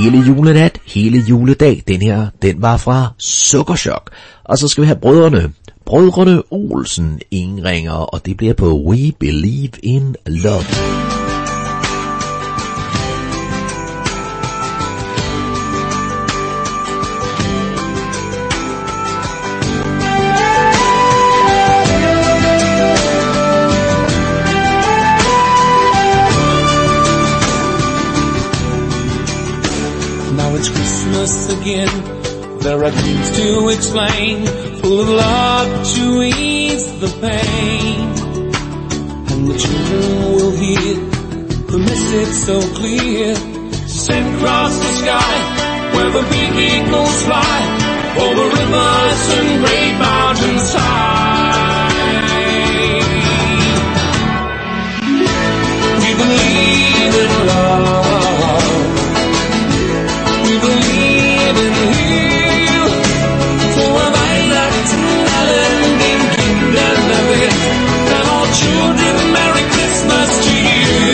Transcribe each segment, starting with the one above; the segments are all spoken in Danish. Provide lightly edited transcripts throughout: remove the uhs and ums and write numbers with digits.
hele julenat, hele juledag. Den her, den var fra Sukkerchok. Og så skal vi have Brødrene Olsen indringer, og det bliver på We Believe in Love. Again, there are dreams to explain, full of love to ease the pain, and the children will hear the message so clear, sent across the sky, where the big eagles fly, over rivers and great mountains high. We believe in love. Children, Merry Christmas to you.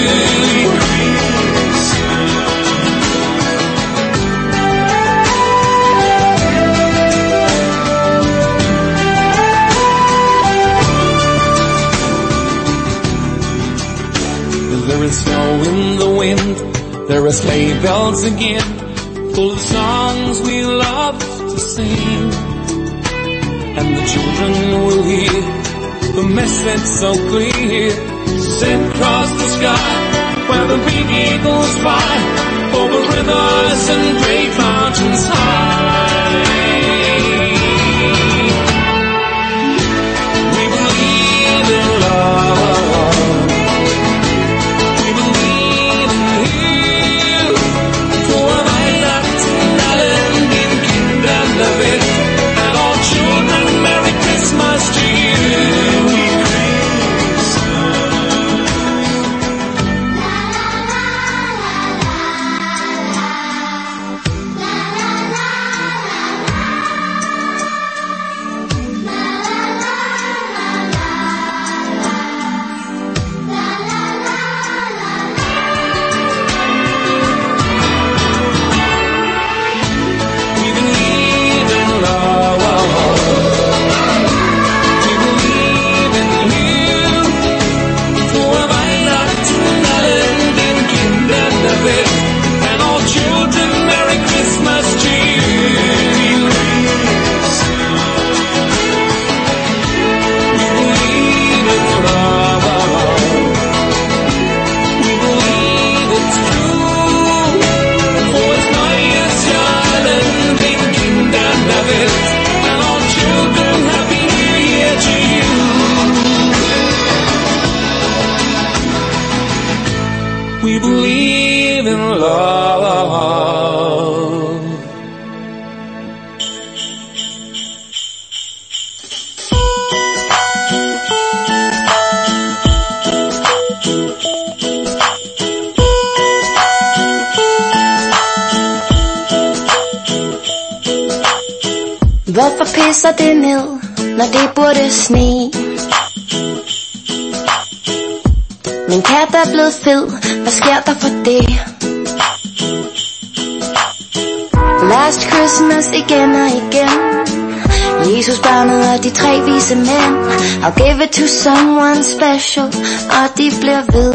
There is snow in the wind, there are sleigh bells again, full of songs we love to sing, and the children will hear the message so clear, sent across the sky, where the big eagles fly, over rivers and great mountains high. We believe in love. We believe in you. For Weihnachten allen den Kindern der Welt, and all children, Merry Christmas to you. Hvorfor pisser det ned, når det burde sne? Min kat er blevet fed, hvad sker der for det? Last Christmas igen og igen, Jesus barnet og de 3 vise mænd. I'll give it to someone special, og de bliver ved.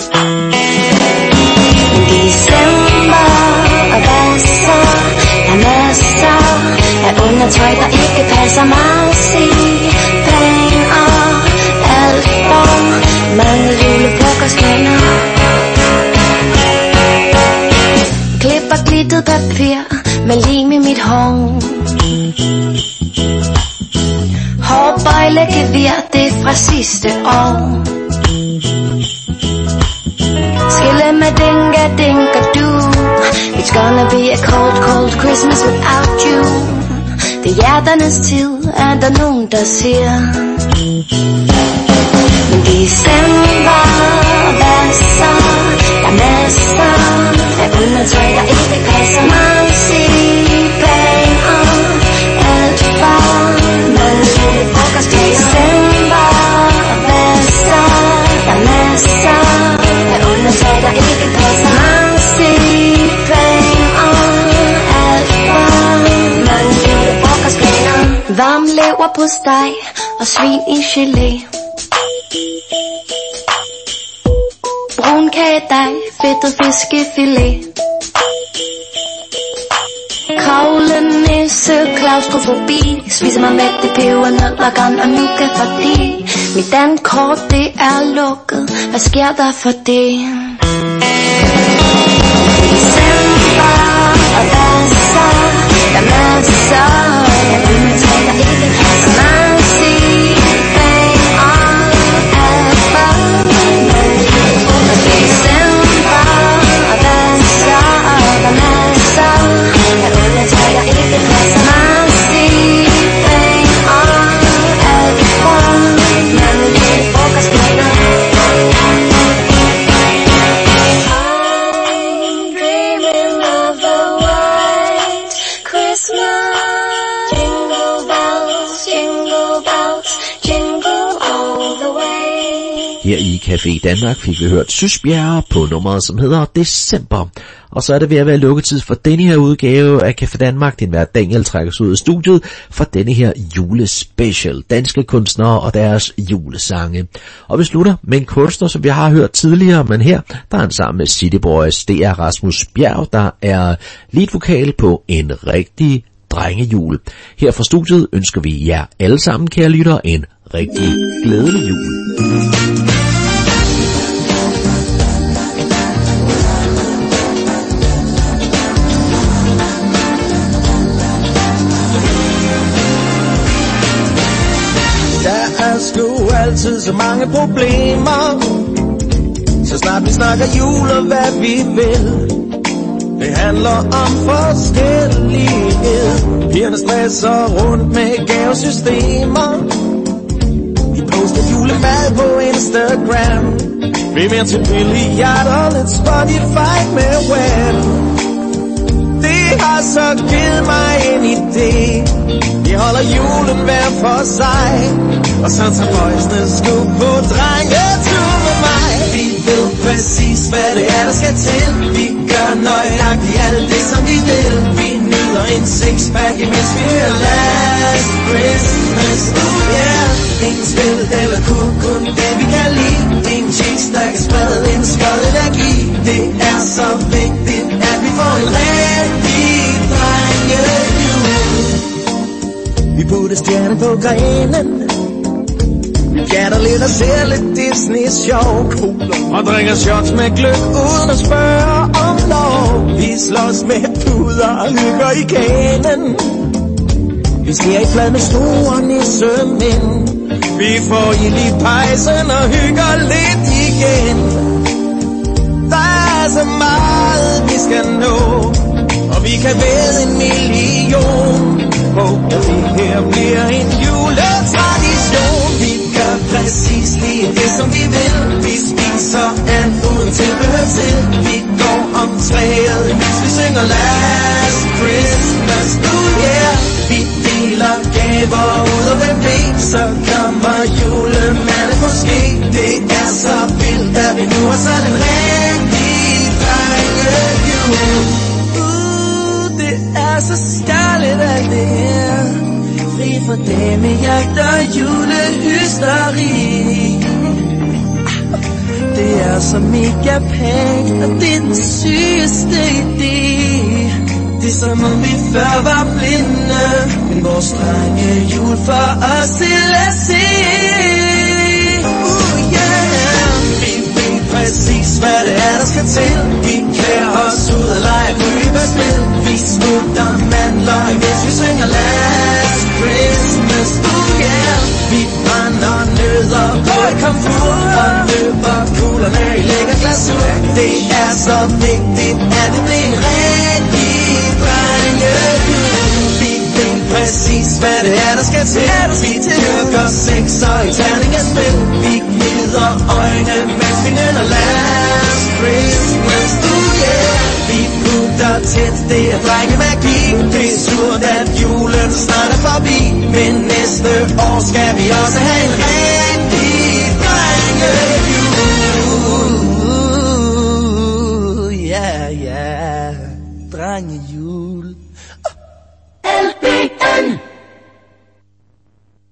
December, og hvad så? Der er masser af undertøj, der ikke passer mig. Se planer, alt for mange julefrokostminder. Klipper glittet papir med lim i mit hår. Hårbøjlegevir, det er fra sidste år. Skille med dinga-dinga-doo. It's gonna be a cold, cold Christmas without you. Det er hjerternes tid, er der nogen, der siger. Men december, hvad så? Der er masser af undertøj, der ikke passer mig. Se planer, alt for mange julefrokost. December, hvad så? Der er masser af undertøj, der ikke passer mig. Se planer, leverpostej og svin i gelé. Brunkagedej, fedtet fiskefilet. Kravlenisse, klaustrofobi. Spiser mig med det pebernødder, gran og nougat, fordi mit dankort det er lukket. Hvad sker der for det? December, og hvad så? Der er masser, jeg udtaler ikke så meget sig. Bag og alfa. December, og hvad så? Der er masser, jeg udtaler ikke så meget sig. Bag og alfa. Men det er frokostmiddag. Her i Café Danmark fik vi hørt Søsbjerg på nummeret, som hedder December. Og så er det ved at være lukketid for denne her udgave af Café Danmark. Den vært Daniel trækker sig ud af studiet for denne her julespecial. Danske kunstnere og deres julesange. Og vi slutter med en kunstner, som vi har hørt tidligere, men her der er han sammen med City Boys. Det er Rasmus Bjerg, der er leadvokal på En Rigtig Drengejul. Her fra studiet ønsker vi jer alle sammen, kære lyttere, en rigtig glædelig jul. Der er sgu altid så mange problemer, så snart vi snakker jul og hvad vi vil. Det handler om forskellighed. Pigerne stresser rundt med gavesystemer. Vi poster julemad på Instagram. Vi er mere til billiarder, lidt Spotify med Wham. Det har så givet mig en idé. Vi holder julen hver for sig, og så tager boysene sgu på drengetur med mig. Vi ved præcis hvad det er der skal til. Vi gør nøjagtigt alt det som vi vil. Vi nyder en sixpack imens vi hører Last Christmas. Yeah. Ingen spil eller kun det vi kan lide. Ingen chicks der kan sprede en skold energi. Det er så vigtigt at vi får en rigtig drengejul. Vi putter stjerne på grenen. Vi jatter lidt og ser lidt Disney-show. Og drikker shots med gløgg uden at spørge om lov. Vi slås med puder og hygger i kanen. Vi ser i blad med store nissemænd. Vi får ild i pejsen og hygger lidt igen. Der er så meget vi skal nå, og vi kan væde 1 million på at det her bliver en juletradition. Vi gør præcis lige det som vi vil. Vi spiser alt uden tilbehør til. Vi går om træet, mens vi synger Last Christmas. Yeah. Vi deler gaver ud af hvem ved. Så kommer julemanden måske. Det er så vildt at vi nu har sat en rigtig drengejul. Det er så skærligt alt det her. Fri for damejagt og julehysteri. Det er så mega pænt, og det er den sygeste idé. Det er som om vi før var blinde, men vores drengejul for os til at se. Yeah. Vi ved præcis hvad det er der skal til. Vi klæder os ud og leger ryberspil. Vi smutter mandler imens vi synger Last Christmas. Yeah. Vi brænder nødder på et komfur og løber kuglerne i lækker glasur. Det er så vigtigt at det bliver en rigtig drengejul. Vi ved præcis hvad det er der skal til. Vi dyrker sex og i terningerspil. Vi glider øjne mens vi nynner Last Christmas. Yeah. Vi putter tæt, det er drengemagi. Det er surt at julen snart er forbi, men næste år skal vi også have en rigtig drengejul. Ja, ja, drengejul. LBN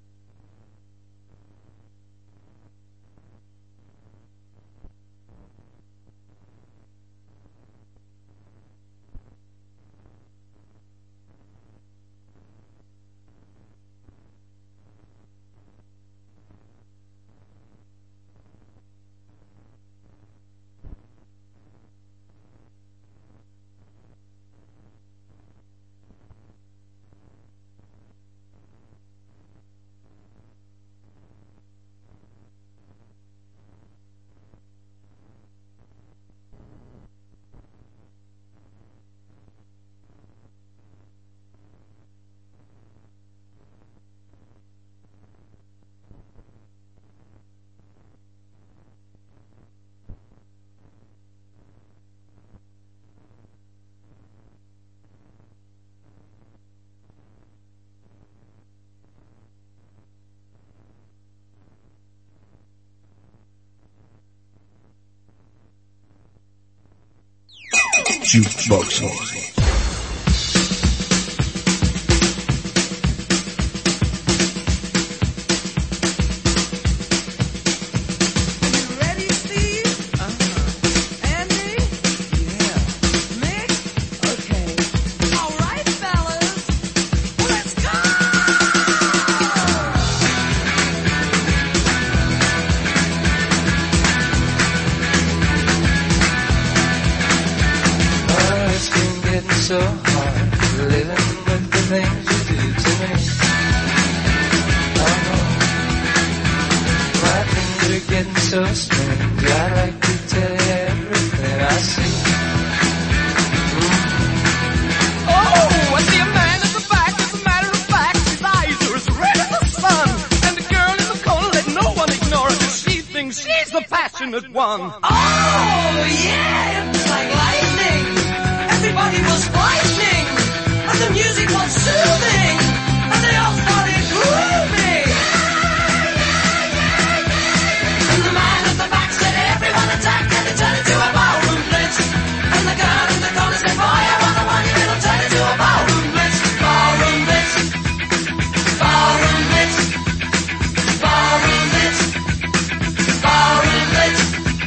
Jukeboxen. So hard living with the things you do to me. My things are getting so strange. I'd like to tell you everything I see. Oh, I see a man at the back. As a matter of fact, his eyes are as red as the sun. And the girl in the corner, let no one ignore her, 'cause she thinks she's the passionate one. Oh, yeah, it was like lightning. Everybody was frightening, and the music was soothing, and they all started grooving. And the man at the back said, everyone attack, and it turned into a ballroom blitz. And the girl in the corner said, boy, I wanna want you, it'll turn into a ballroom blitz. Ballroom blitz, ballroom blitz, ballroom blitz, ballroom blitz.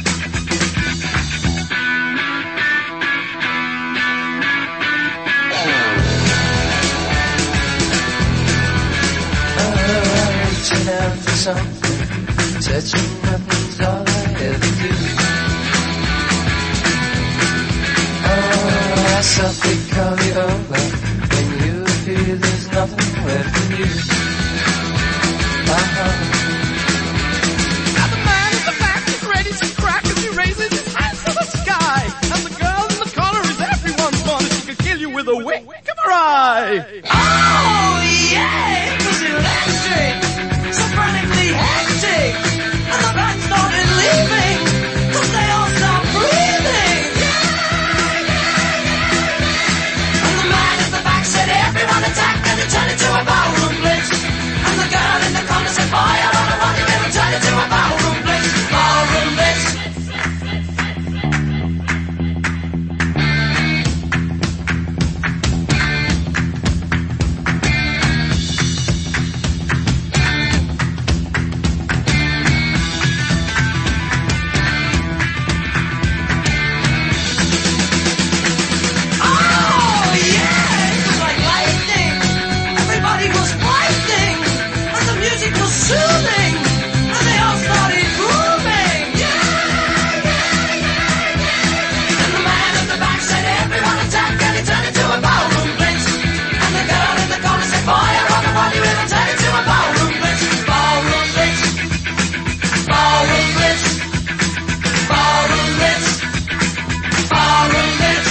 Reaching out for something, touching nothing's all I ever do. Oh, I softly call you over, when you feel there's nothing left in you. Now the man at the back is ready to crack as he raises his hands to the sky. And the girl in the corner is everyone's bonnet. She could kill you with a wink of her eye. Oh, yeah, it was electric, so frantically hectic, and the band started leaving, 'cause they all stopped breathing. And the man at the back said, everyone attack, and it turned into a ballroom blitz. And the girl in the corner said, boy, I wanna want you, it'll turn into a ballroom blitz. Ballroom blitz. Soothing, and they all started grooving. And the man at the back said, everyone attack, and it turned into a ballroom blitz. And the girl in the corner said, boy, I wanna want you, it'll turn into a ballroom blitz. Ballroom blitz, ballroom blitz, ballroom blitz, ballroom blitz.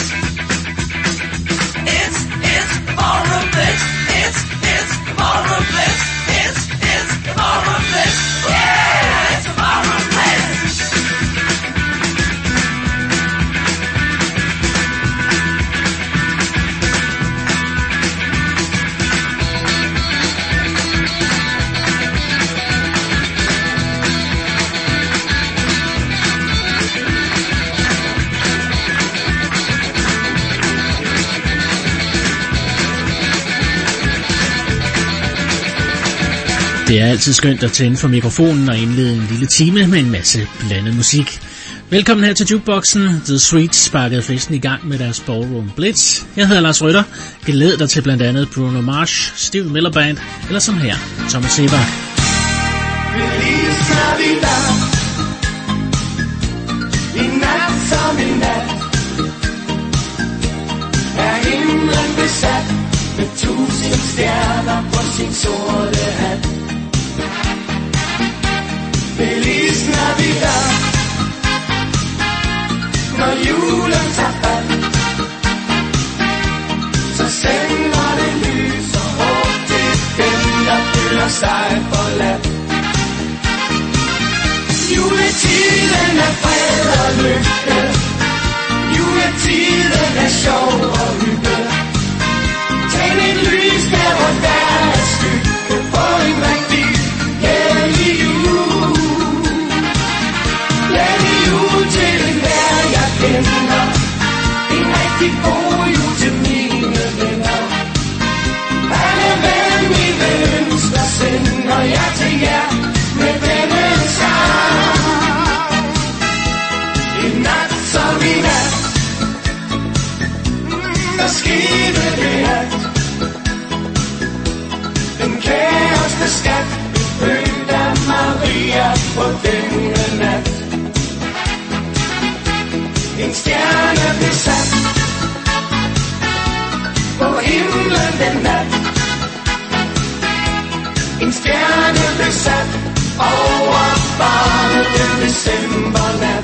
It's the ballroom blitz. It's the ballroom blitz. It's the ballroom blitz. Yeah, it's the ballroom blitz. Det er altid skønt at tænde for mikrofonen og indlede en lille time med en masse blandet musik. Velkommen her til Jukeboxen. The Sweets sparkede festen i gang med deres Ballroom Blitz. Jeg hedder Lars Rytter. Glæd dig til blandt andet Bruno Mars, Steve Miller Band, eller som her, Thomas Sebak. Feliz Navidad. I nat som i nat er himlen besat med 1000 stjerner på sin sorte hat. Feliz Navidad. Når julen tager fat, så sender det lys og håb til dem, der føler sig forladt. Juletiden er fred og lykke, juletiden er sjov og hygge. Tænd et lys der, hvor der er skygge, på en rigtig glædelig jul. Glædelig jul til enhver jeg kender, en rigtig En stjerne blev sat på himlen den nat. En stjerne blev sat over barnet den decembernat.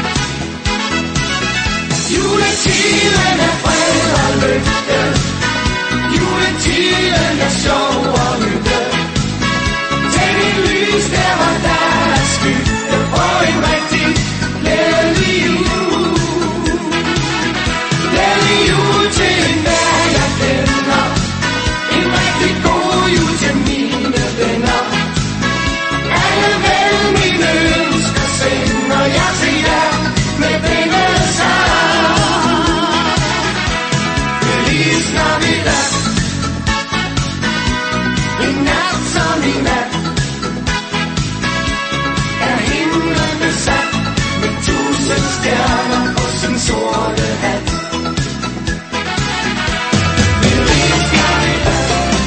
Juletiden er fred og lykke. Juletiden er sjov og hygge. Tænd en lys der hvor der er skygge på en rigtig glædelig jul. Glædelig jul til enhver jeg kender. En rigtig god jul til mine venner. Alle vel mine ønsker sender jeg til jer med denne sang. Feliz Navidad. En nat som i nat er himlen besat med 1000 stjerner på sin sorte hat. Feliz Navidad.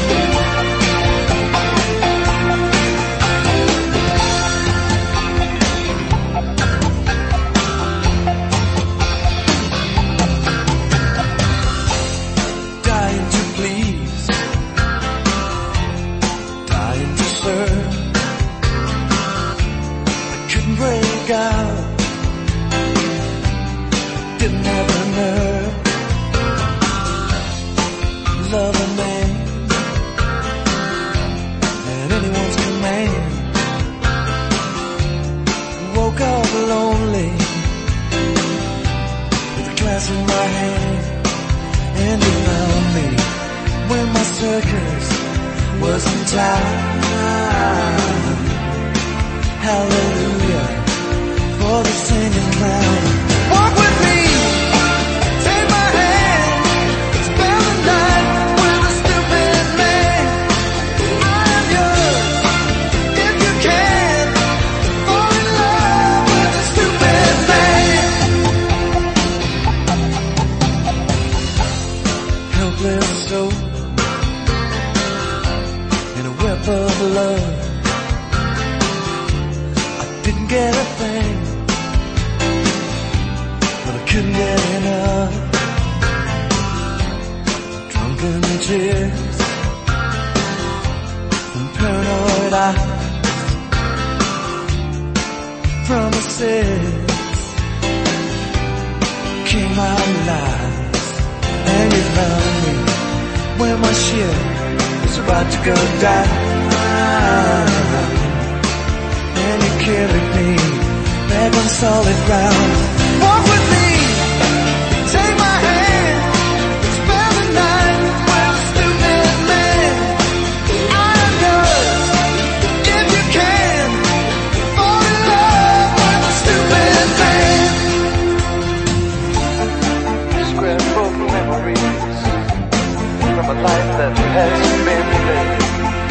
Dying to please, dying to serve. I couldn't break out, didn't have the nerve. Love a man at anyone's command. Woke up lonely with a glass in my hand. And you found me when my circus was in town. Hallelujah for the singing clown. Walk with me, take my hand, spend the night with a stupid man. I'm yours if you can. Fall in love with a stupid man. Helpless soul in a web of love. I didn't get a thing, but I couldn't get enough. Drunken tears from paranoid eyes, promises came out alive. And you found me when my ship was about to go down. And you carried me back on solid ground. Walk with me, take my hand, spend the night with a stupid man. I'm yours if you can. Fall in love with a stupid man. Scrapbook memories from a life that hasn't been lived.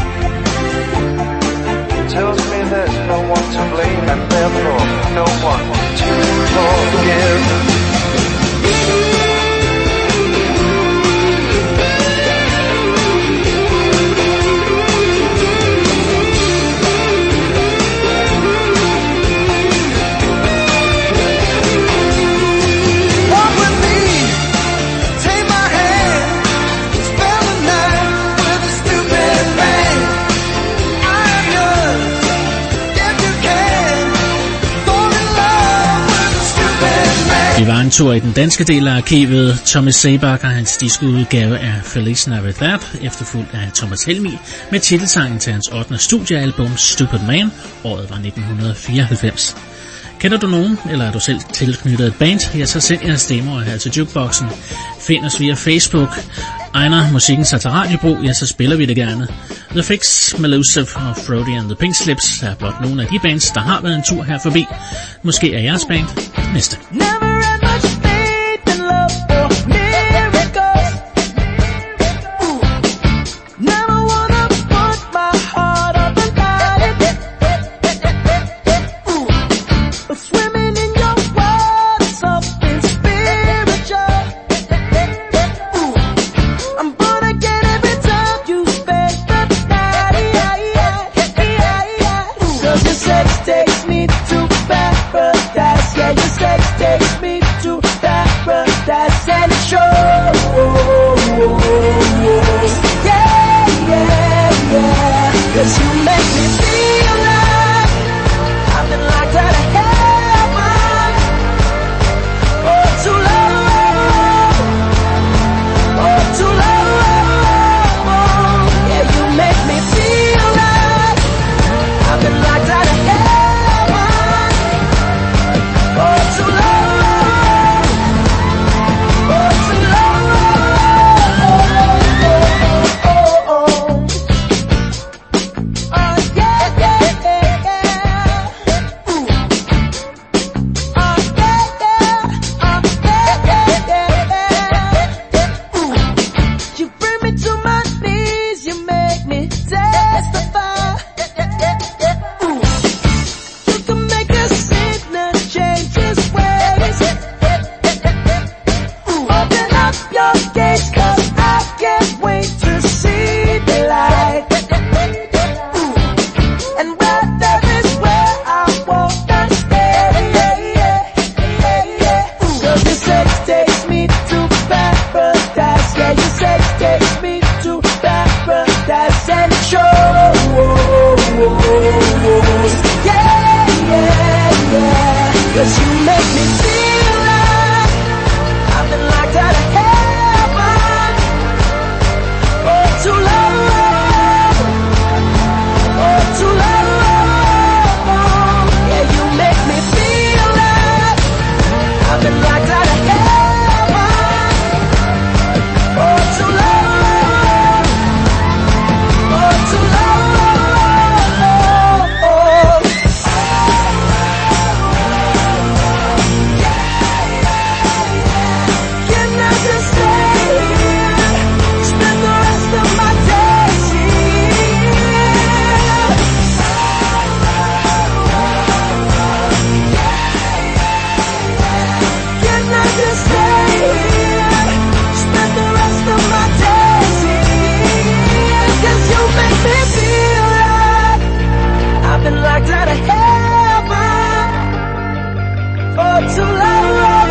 Tells me there's no one to blame and therefore no one to forgive. Walk with me, take my hand, spend the night with a stupid man. I'm yours if you can. Fall in love with a stupid man. Vi var en tur i den danske del af arkivet. Thomas Sebak og hans diskoudgave af Feliz Navidad, efterfulgt af Thomas Helmig med titelsangen til hans 8. studiealbum Stupid Man. Året var 1994. Kender du nogen, eller er du selv tilknyttet et band, ja, så send jeres demoer her til Jukeboxen. Find os via Facebook. Egner musikken sig til radiobrug, ja, så spiller vi det gerne. The Fix, Melusive og Frody and the Pink Slips er blot nogle af de bands, der har været en tur her forbi. Måske er jeres band næste. Never had much faith in love or miracles. Never wanna put my heart up and hide it. But swimming in your world is something spiritual. I'm born again every time you spend the night. 'Cause your sex takes me to paradise. Yeah, your sex takes me to paradise and it shows. Yeah, yeah, yeah. 'Cause you make me feel like I've been locked out of heaven. Oh, too long. Oh, too long. Yeah, you make me feel like I've been locked out of heaven. Oh, too long. Oh, too long. Oh, oh, oh. Oh, yeah, yeah, yeah, yeah. Oh, yeah, yeah. Oh, yeah, yeah, yeah. You bring me to my knees, you make me testify. You can make a sinner change his ways. Open up your gates, 'cause I can't wait to see the light. And where there is where I wanna stay. 'Cause your sex takes me to paradise. Yeah, your sex takes me to paradise and it shows. Yeah, yeah, yeah. 'Cause you make me feel like I've been locked out of heaven. Oh, too long. Oh, too long. Yeah, you make me feel like I've been locked out of heaven. Oh, too long. Oh, too long. Can I just stay here? Spend the rest of my days here. Can I just stay here? Spend the rest of my days here. 'Cause you make me feel like I've been locked out of heaven for too long.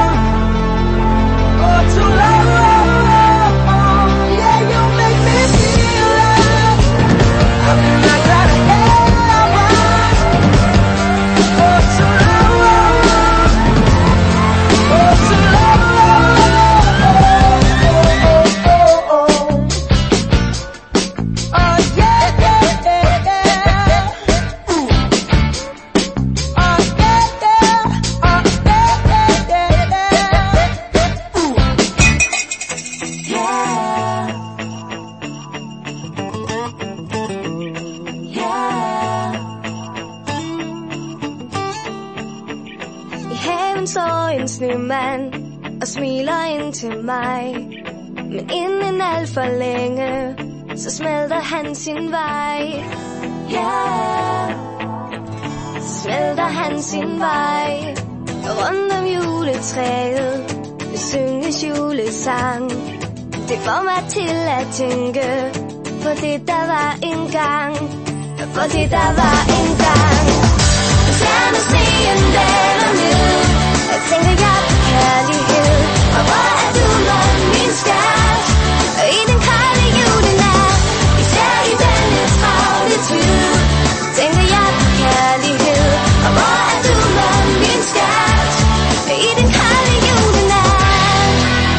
For too long. Yeah, you make me feel like I've been locked out of heaven for too long. For too long. Oh, yeah, yeah, yeah, yeah. Oh, yeah, yeah. Oh, yeah, yeah, yeah. I haven så en snemand og smiler ind til mig. Men inden alt for længe, så smelter han sin vej. Ja, så smelter han sin vej. Og rundt om juletræet vil synges julesang. Det får mig til at tænke på det der var engang. På det der var engang. Stjerne sneen daler ned, og tænker jeg på kærlighed. Og hvor er du, når min skat? Og i den kolde julenat, især i denne travle tid, tænker jeg på kærlighed. Og hvor er du, når min skat? Og i den kolde julenat,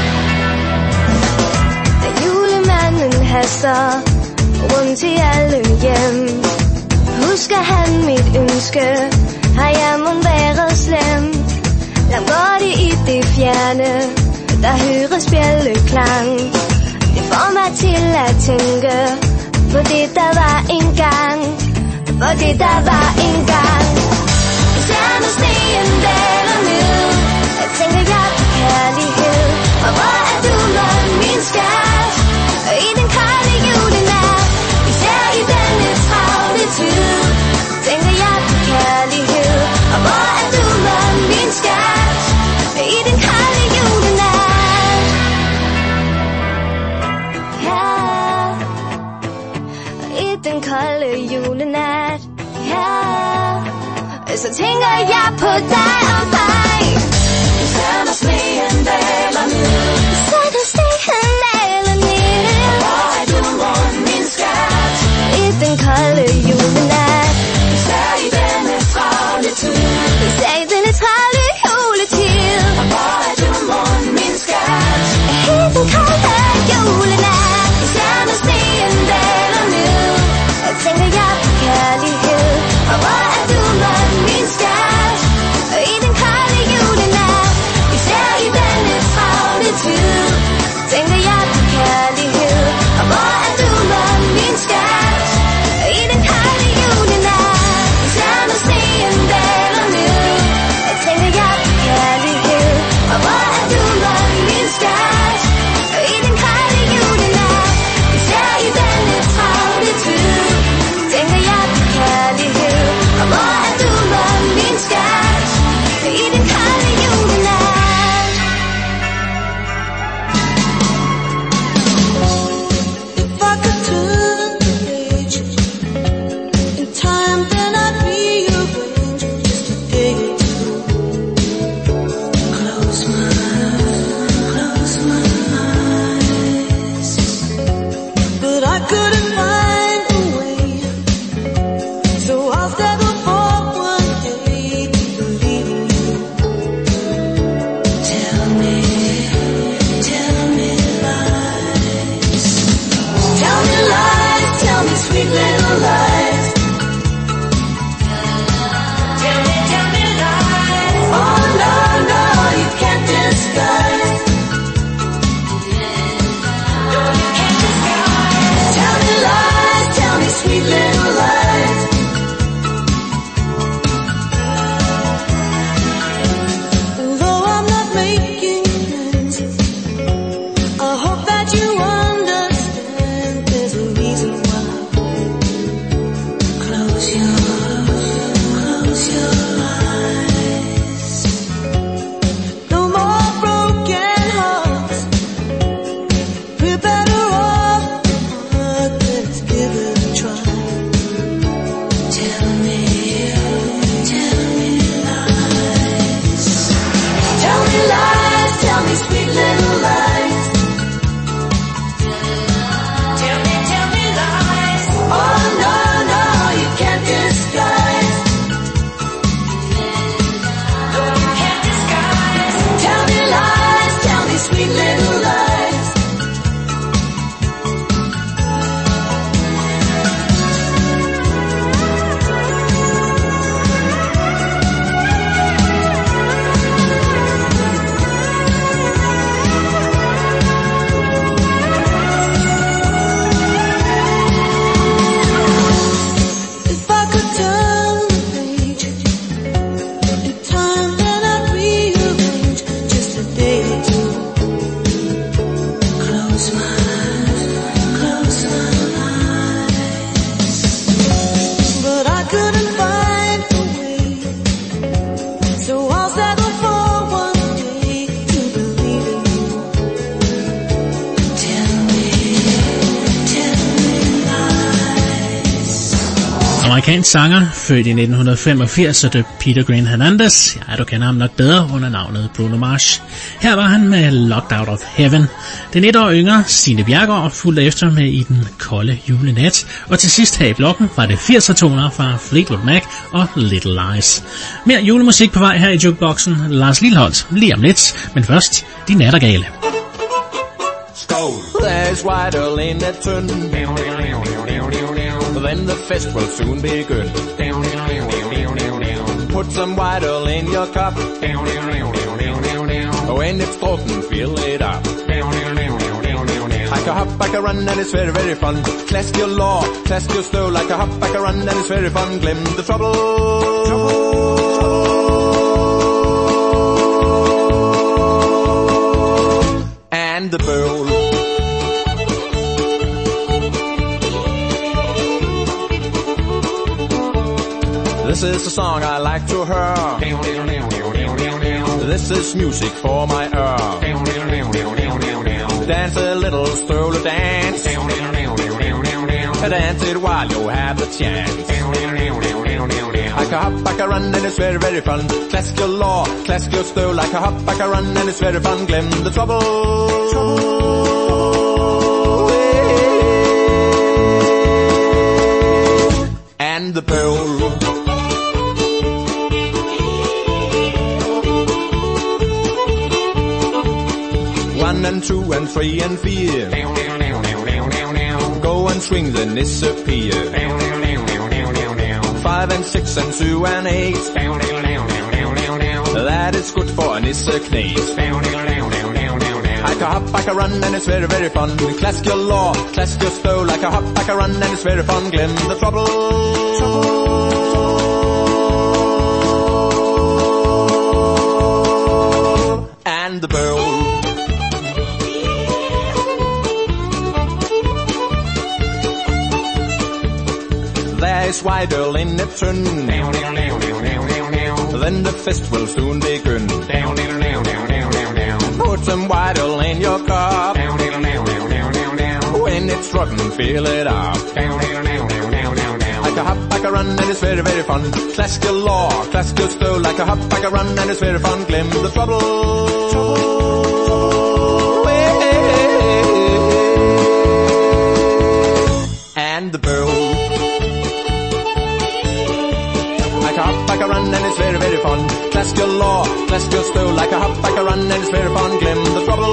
da julemanden haster rundt i alle hjem, husker han mit ønske, har jeg mon været slem. Langt går det i det fjerne, der høres bjælleklang. Det får mig til at tænke på det der var engang. På det der var engang. Stjerne sneen daler ned, jeg tænker jeg på kærlighed. Og hvor er du, når min skat? Og i den kolde julenat, især i denne travle tid, tænker jeg på kærlighed. Og hvor er du, når min skat? I den kolde julenat, ja. I den kolde julenat, ja. Så tænker jeg på dig og mig. me sweet little lies. Tell me lies. Oh no, no, you can't disguise. No, you can't disguise. Tell me lies, tell me sweet little lies. Amerikansk sanger, født i 1985 og døbt Peter Green Hernandez. Ja, du kender ham nok bedre under navnet Bruno Mars. Her var han med Locked Out of Heaven. Den 1 år yngre Signe Bjerregaard fulgte efter med I den kolde julenat. Og til sidst her i blokken var det 80'er-toner fra Fleetwood Mac og Little Lies. Mere julemusik på vej her i Jukeboxen. Lars Lilholt lige om lidt, men først De Nattergale. Skål! There's white ale in that tun. Then the fest will soon begin. Put some white ale in your cup. When it's broken, fill it up. Like a hop, like a run, and it's very, very fun. Clask your law, clask your stow. Like a hop, like a run, and it's very fun. Glim the trouble. And the bowl. This is a song I like to hear. This is music for my ear. Dance a little, stroll a dance. Dance it while you have the chance. Like a hop, like a run, and it's very, very fun. Clask your law, clask your stow. Like a hop, like a run, and it's very fun. Glim the trouble. And the bowl. 1 and 2 and 3 and 4. Go and swing the disappear. 5 and 6 and 2 and 8. That is good for a nisse knes. Like a hop, like a run, and it's very, very fun. Clask your law, clask your stow. Like a hop, like a run, and it's very fun. Glim the trouble. And the bowl. There's white ale in the tun. Then the fest will soon begin. Put some white ale in your cup. When it's rotten, fill it up. Like a hop, like a run, and it's very, very fun. Clask your law, clask your stow. Like a hop, like a run, and it's very fun. Glim the trouble. And the bowl. Like a hop, like a run, and it's very, very fun. Clask your law, clask your stow. Like a hop, like a run, and it's very fun. Glim the trouble.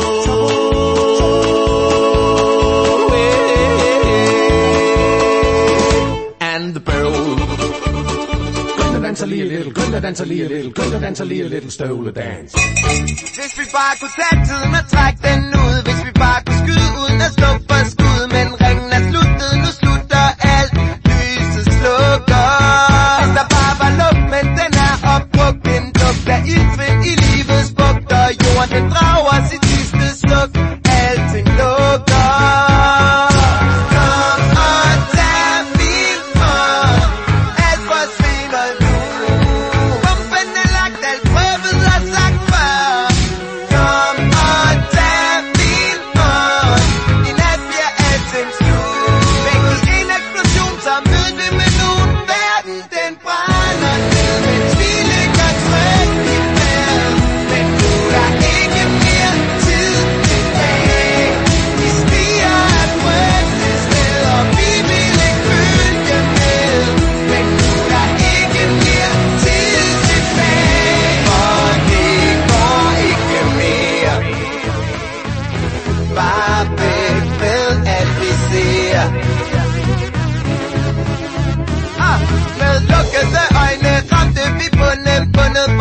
And the bowl. Gonna dance a little, gonna dance a little, gonna dance a little stole dance. Hvis vi bare kunne tage tiden og trække den ud. Hvis vi bare kunne skyde uden at stå for skud. Men ringen er sluttet, nu slutter alt. Lyset slukker. Hvis der bare var luft, men den er opbrugt. Den lugt af ildsvind i livets bugter. Jorden den drager sit sidste sluk. Alting lukker.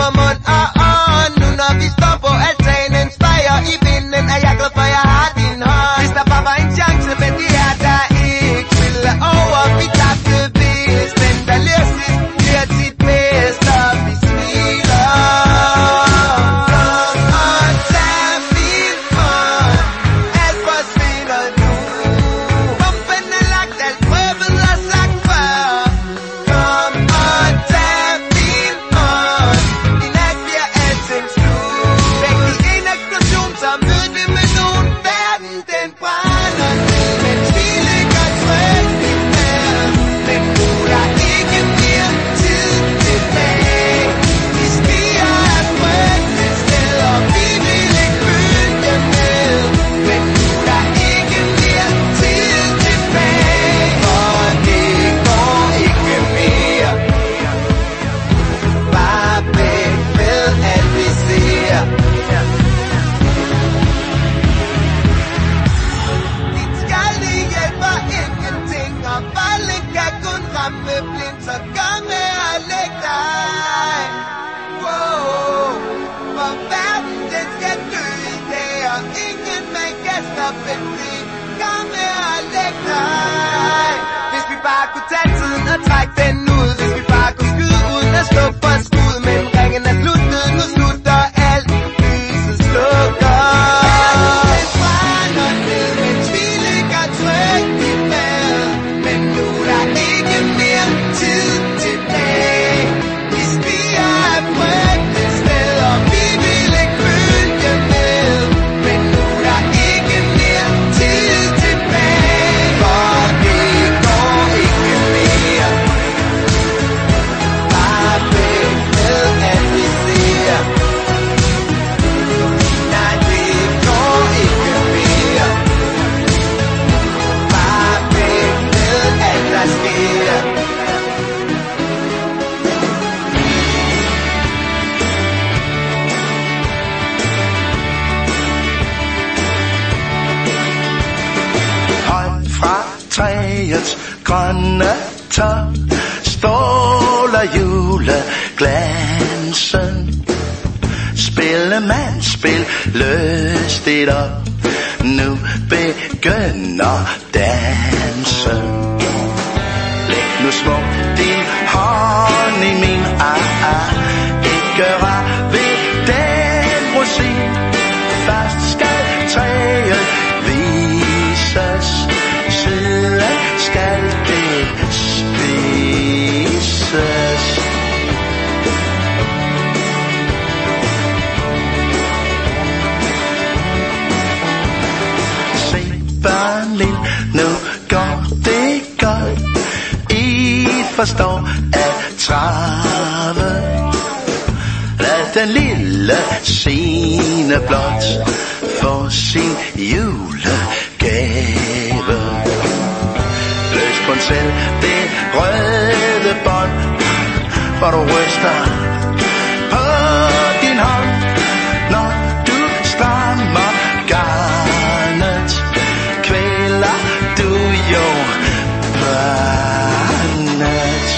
på mund og ånd. Nu når vi står på altanen, spejer i vinden, er jeg glad for, jeg har din hånd. Hvis der bare var en chance, men det er der ikke. Spille over, vi tabte vist. Den der ler sidst, bliver sit bedste, og vi smiler. Kom og tag min hånd, alt forsvinder nu. Bomben er lagt, alt prøvet og sagt før. Kom og tag min hånd, i nat bliver alting slut. Væk i en eksplosion, så mød vi med nogen. Verden den brænder ned, mens vi ligger trygt i maden. Men nu der ikke mere tid tilbage. Vi stiger af frygtelige steder, vi vil ikke følge med. Men nu der ikke mere tid tilbage, og det går ikke mere. Bare væk med alt vi ser. Dit skal det hjælper ingenting, og bolden kan kun ramme blind, så gør med at lægge dig. Wow, for verden den skal dø i dag, og ingen man kan stoppe det. Gør med at lægge dig. Hvis vi bare kunne tage tiden og trække den ud, hvis vi bare kunne skyde uden at stå for skud, men ringen er sluttet, nu slutter alt, lyset slukker. Den brænder ned, mens vi ligger trygt i maden. Men nu der ikke mere tid tilbage. Vi stiger af frygtelige steder, vi vil ikke følge med. Men nu der ikke mere tid tilbage, for det går ikke mere. Bare væk med alt vi ser. Nej, det går ikke mere. Bare væk med alt der sker. Højt fra træets grønne top stråler juleglansen. Spil lystigt op, nu begynder dansen. Læg nu smukt din hånd i min, ikke rør ved den rosin. Først skal træet vises, siden skal det spises. Se børn lille, nu går det godt. I forstår at trave. Lad den lille Signe blot få sin julegave. Løs på selv det røde bånd, hvor du ryster på din hånd, når du strammer garnet. Kvæler du jo barnet.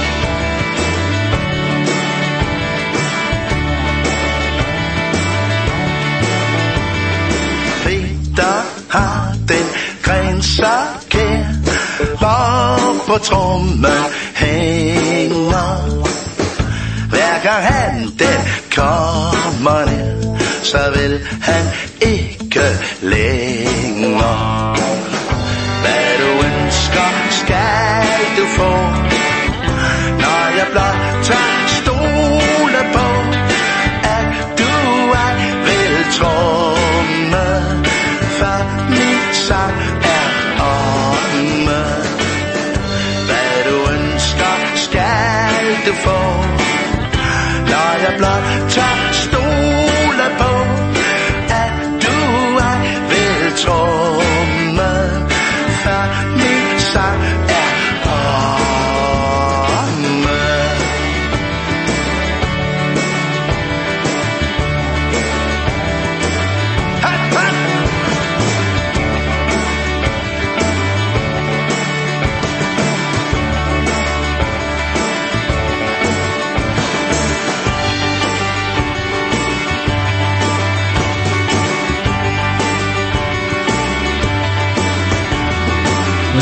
Peter har den gren så kær, hvor på trommen hænger. Hver gang han den kommer ned, så vil han ikke længere. Hvad du ønsker, skal du få, når jeg blot tør stole på, at du ej vil tromme, for min sang er omme. Hvad du ønsker, skal du få, når jeg blot tør stole på, at du ej vil tromme.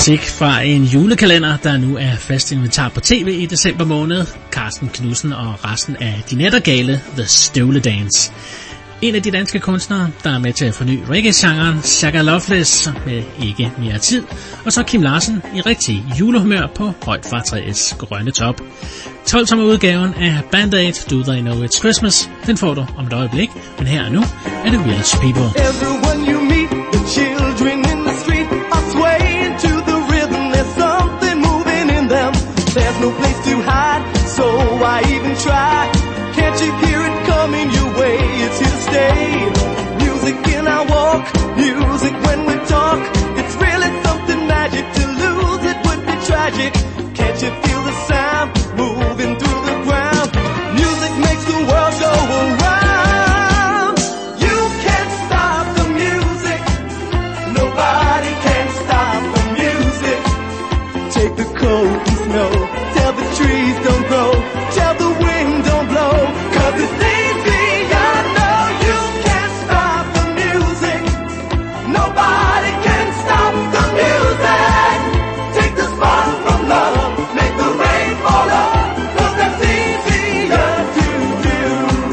musik fra en julekalender, der nu er fast inventar på tv i december måned. Carsten Knudsen og resten af De Nattergale, The Stole Dance. En af de danske kunstnere, der er med til at forny reggae-genren, Shaka Loveless med Ikke Mere Tid, og så Kim Larsen i rigtig julehumør på Højt fra træets grønne top. 12-tommer udgaven af Band Aid, Do They Know It's Christmas, den får du om et øjeblik, men her og nu er det Village People. Everyone you meet, the children in the street are swaying to the rhythm. There's something moving in them. There's no place to hide, so why even try? Can't you hear it coming your way? It's here to stay. Music in our walk, music when we talk. It's really something magic. To lose it would be tragic. Can't you feel the sound moving through the ground? Music makes the world go around. You can't stop the music. Nobody can stop the music. Take the cold and snow. Tell the trees don't grow. Tell the wind don't blow. 'Cause it's easy, I know you can't stop the music. Nobody can stop the music. Take the spark from love. Make the rain fall up. 'Cause that's easier to do.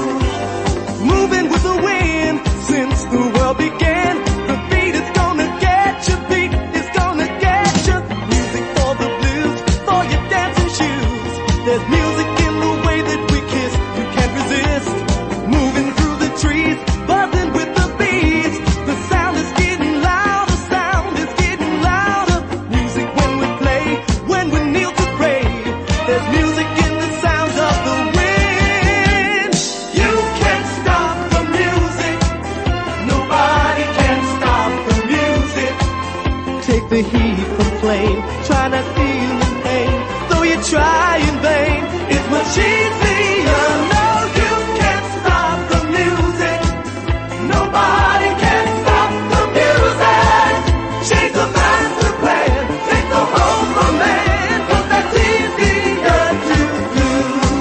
Moving with the wind since the world began. The beat is gonna get you. Beat is gonna get you. Music for the blues, for your dancing shoes. There's music in the way that we kiss. You can't resist. Moving through the trees, buzzing with the bees. The sound is getting louder. Sound is getting louder. Music when we play, when we kneel to pray. There's music in the sounds of the wind. You can't stop the music. Nobody can stop the music. Take the heat from flame. Try not feel the pain. Though you try in vain, it's much easier. No, you can't stop the music. Nobody can stop the music. Change the master plan. Take the whole from man. 'Cause that's easier to do.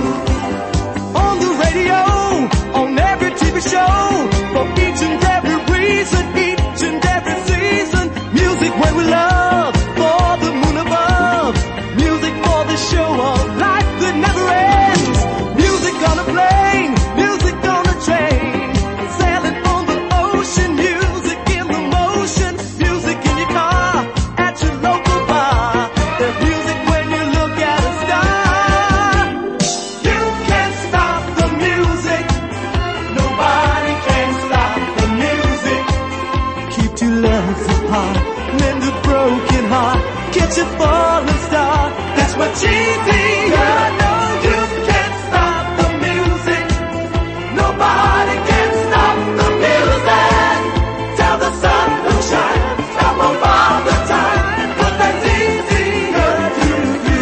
On the radio, on every TV show, for each and every reason, each and every season. Music when we love, for the moon above. Music for the show of life that never ends. Music on a plane, music on a train. Sailing on the ocean, music in the motion. Music in your car, at your local bar. There's music when you look at a star. You can't stop the music. Nobody can stop the music. Keep two loves apart, mend a broken heart. Catch a falling star. That's much easier. No, you can't stop the music. Nobody can stop the music. Tell the sun to shine. Stop on Father Time. 'Cause that's easier to do.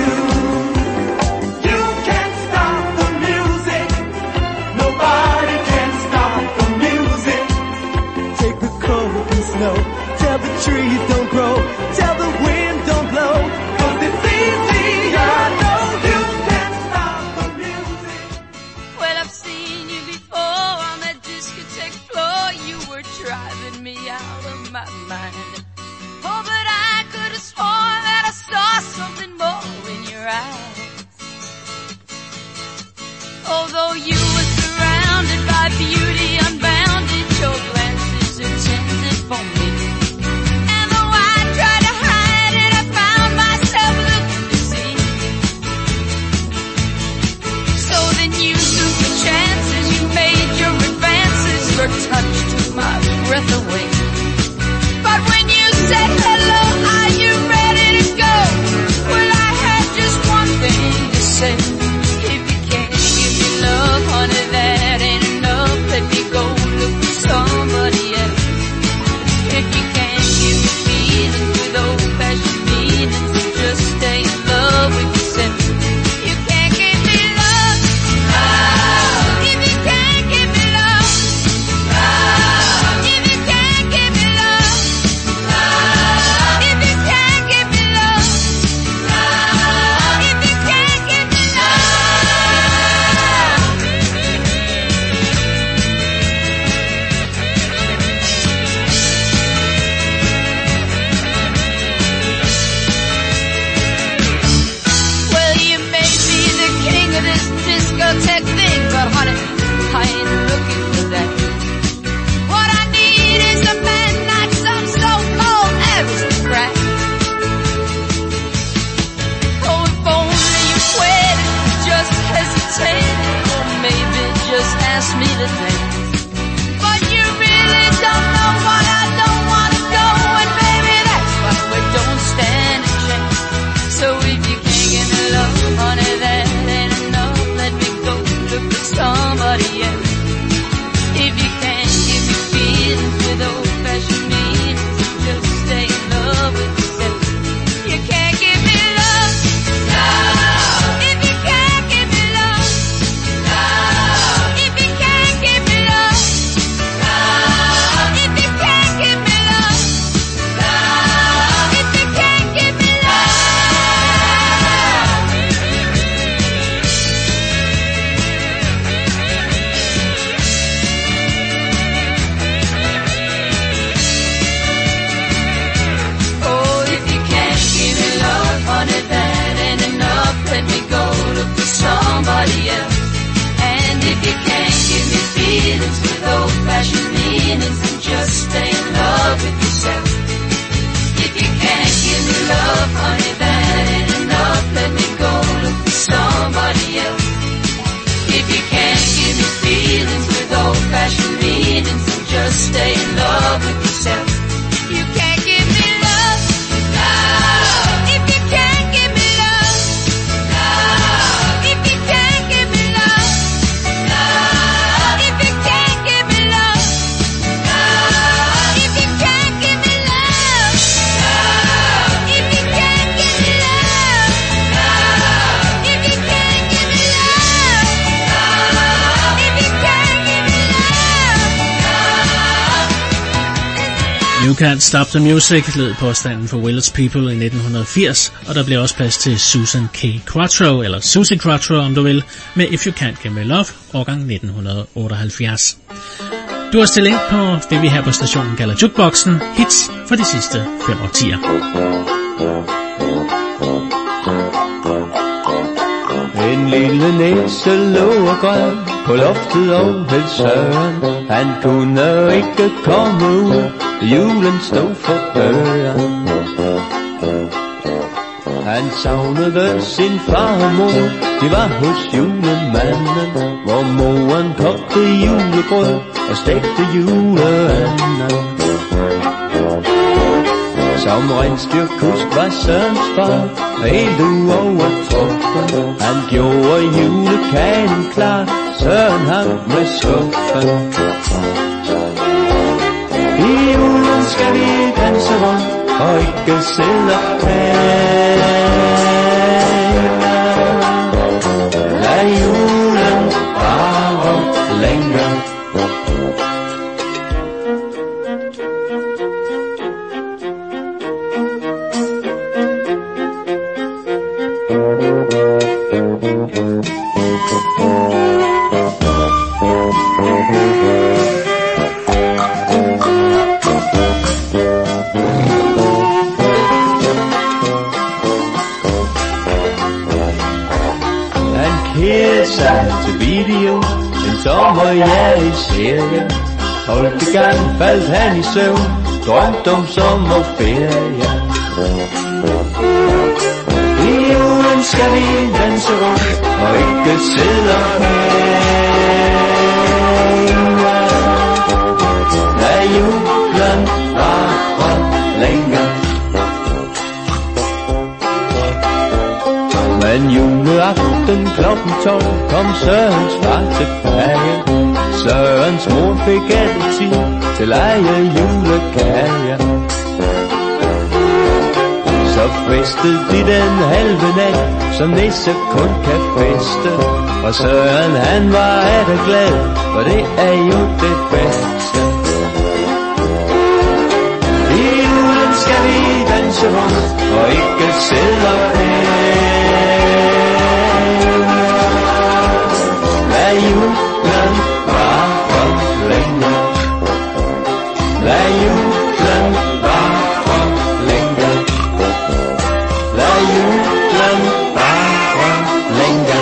You can't stop the music. Nobody can stop the music. Take the cold and snow. Tell the trees don't grow. Tell the wind don't blow. 'Cause it's easier. No, you can't stop the music. Well, I've seen you before on that discotheque floor. You were driving me out of my mind. Oh, but I could have sworn that I saw something more in your eyes. Although you were surrounded by beauty unbounded, your glances intended for me. And though I tried to hide it, I found myself looking to see. So then you took the chances, you made your advances, your touch took my breath away. But when you said hello, are you ready to go? Well, I had just one thing to say. If you can't give me love, honey, that ain't enough. Let me go, somebody else. And if you can't give me feelings with old-fashioned meanings, then just stay in love with yourself. If you can't give me love, honey, that ain't enough. Let me go look for somebody else. If you can't give me feelings with old-fashioned meanings, then just stay in love with yourself. You can't give me love, no. If you can't give me love, no. If you can't give me love, no. If you can't give me love, no. If you can't give me love, no. If you can't give me love, no. If you can't give me love, no. If you can't give me love, You Can't Stop the Music lød påstanden for Village People i 1980, og der blev også plads til Susan K. Quattro, eller Susie Quattro om du vil, med If You Can't Give Me Love, årgang 1978. Du har stillet ind på det vi her på stationen kalder Jukeboxen, hits for de sidste 5 årtier. En lille næse lå og græd på loftet og hed Søren. Han kunne ikke komme ud, julen stod for døren. Han savnede sin far og mor, de var hos julemanden, hvor moren kogte julegrød og stegte juleanden. Som rensdyrkusk var Sørens far, helt uovertruffen. Han gjorde julekagen klar, Søren ham med suffen. I julen skal vi danse rundt og ikke sidde og tale. Lad julen vare længere. Til video, en sommer jeg i serie. 12. gang faldt han i søvn, drømt om sommerferie. I julen skal vi danse rundt og ikke sidde og hænge. Lad julen vare længere. Men juleaften klokken 12 kom Sørens far tilbage. Sørens mor fik altid til eje julekager. Så festede de den halve nat, som nisse kun kan feste. Og Søren han var atter glad, for det er jo det bedste. I julen skal vi danse rundt og ikke sidde og hænge. Lad julen vare længere. Lad julen vare længere. Lad julen vare længere.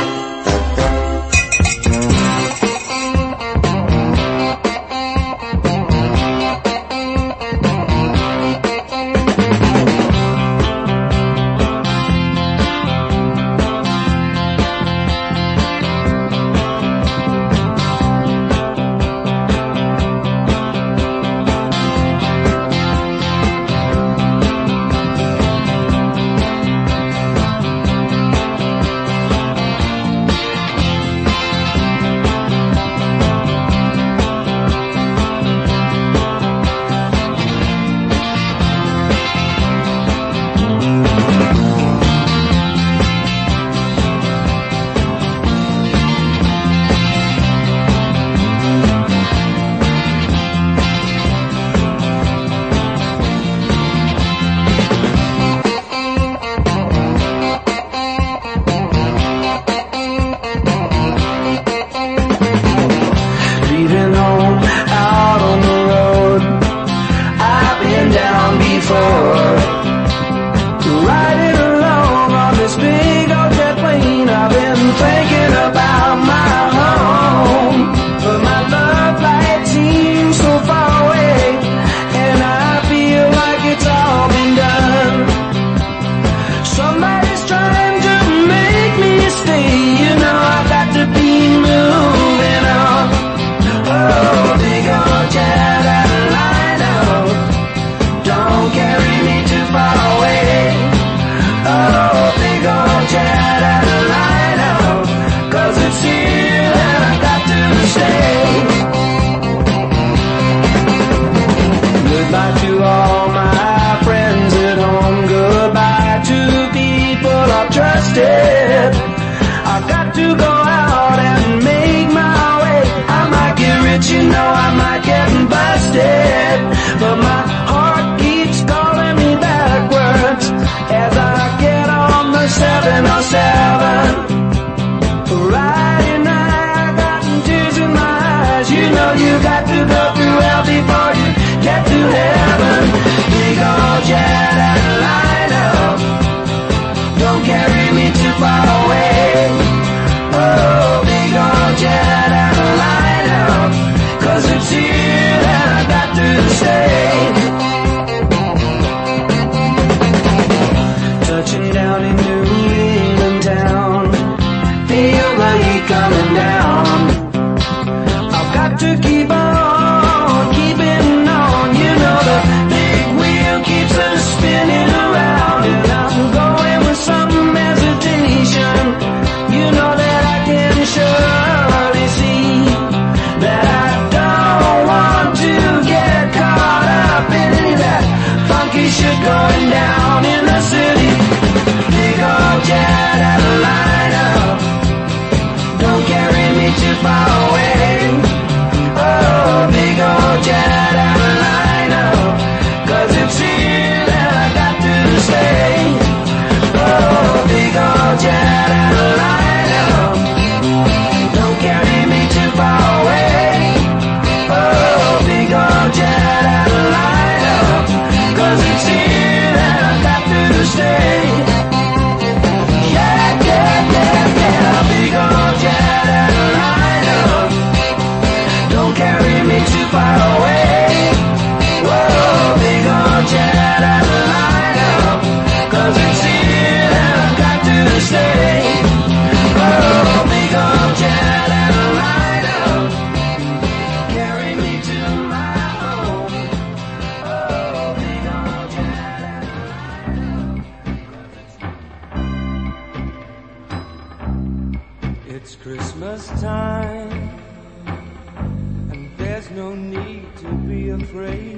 Christmas time, and there's no need to be afraid.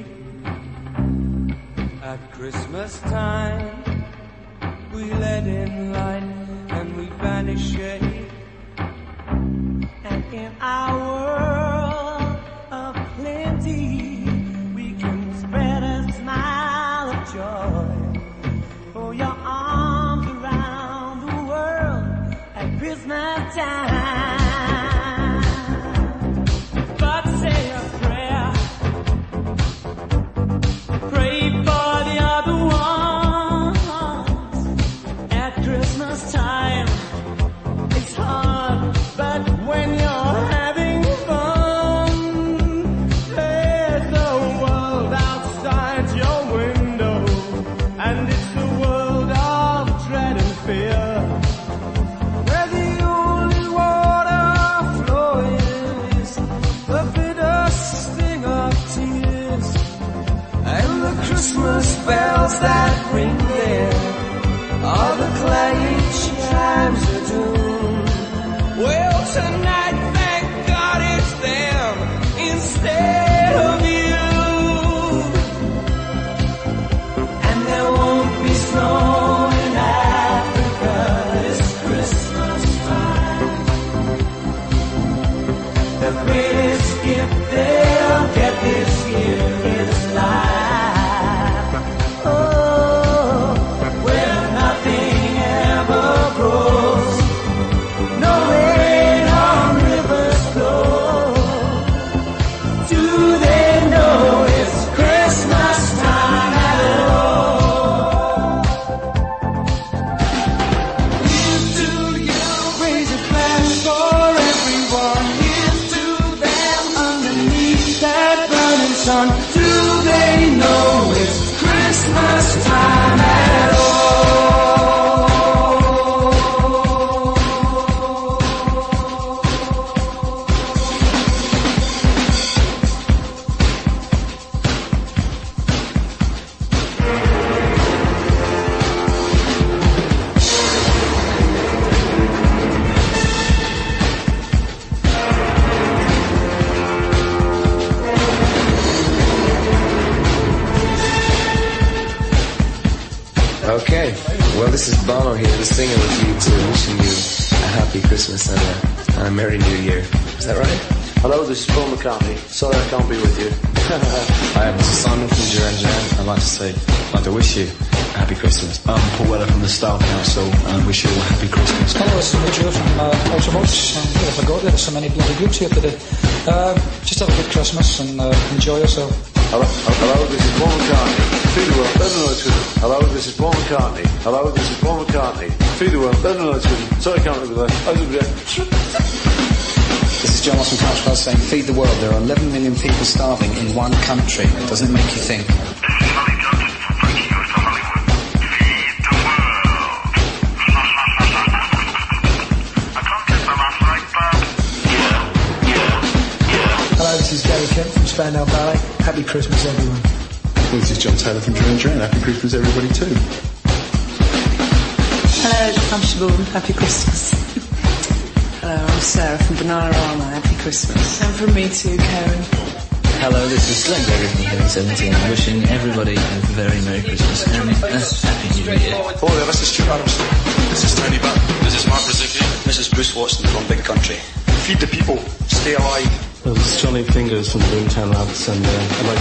At Christmas time, we let in light and we banish shade. And in our world of plenty, we can spread a smile of joy. Oh, your arms around the world at Christmas time. But say a prayer, pray for the other ones. At Christmas time, it's hard, but when you're having fun, there's a world outside your window, and it's the world of dread and fear, where the only water flowing is the bitter sting of tears, and the Christmas bells that ring there are the clanging chimes of doom. Well, tonight, thank God it's them instead of you. And there won't be snow in Africa this Christmas time. The greatest gift they'll get this year is life. Oh, where nothing ever grows, no rain on rivers flow. Do they know it's Christmas time at all? Here's to you, raise a flag for everyone. Here's to them underneath that burning sun. Do they know it's Christmas time at all? Okay, well this is Bono here, the singer with you too, wishing you a happy Christmas and a Merry New Year. Is that right? Hello, this is Paul McCartney. Sorry I can't be with you. Hi, this is Simon from Duran Duran. I'd like to wish you a happy Christmas. I'm Paul Weller from the Style Council and I wish you all a happy Christmas. Hello, it's Joe from Automotes. I forgot there's so many bloody groups here today. Just have a good Christmas and enjoy yourself. Hello, this is Paul McCartney. Feed the world, better know it's good. Hello, this is Paul McCartney. Hello, this is Paul McCartney. Feed the world, better know it's good. Sorry I can't be with you. This is John Ross from Couch Club saying, feed the world. There are 11 million people starving in one country. Doesn't it make you think? Hello, this is Gary Kemp from Spandau Ballet. Happy Christmas, everyone. This is John Taylor from Duran Duran. Happy Christmas, everybody, too. Hello, I'm Shaboom. Happy Christmas. Hello, I'm Sarah from Bananarama. Happy Christmas. And from me too, Karen. Hello, this is Glenn Gregory from Heaven 17. Wishing everybody a very Merry Christmas and a Happy New Year. Oh, yeah, this is Stuart Armstrong. This is Tony Butt. This is Mark Rizicki. This is Bruce Watson from Big Country. Feed the people. Stay alive. This is Johnny Fingers from Boomtown Lads, and I'd like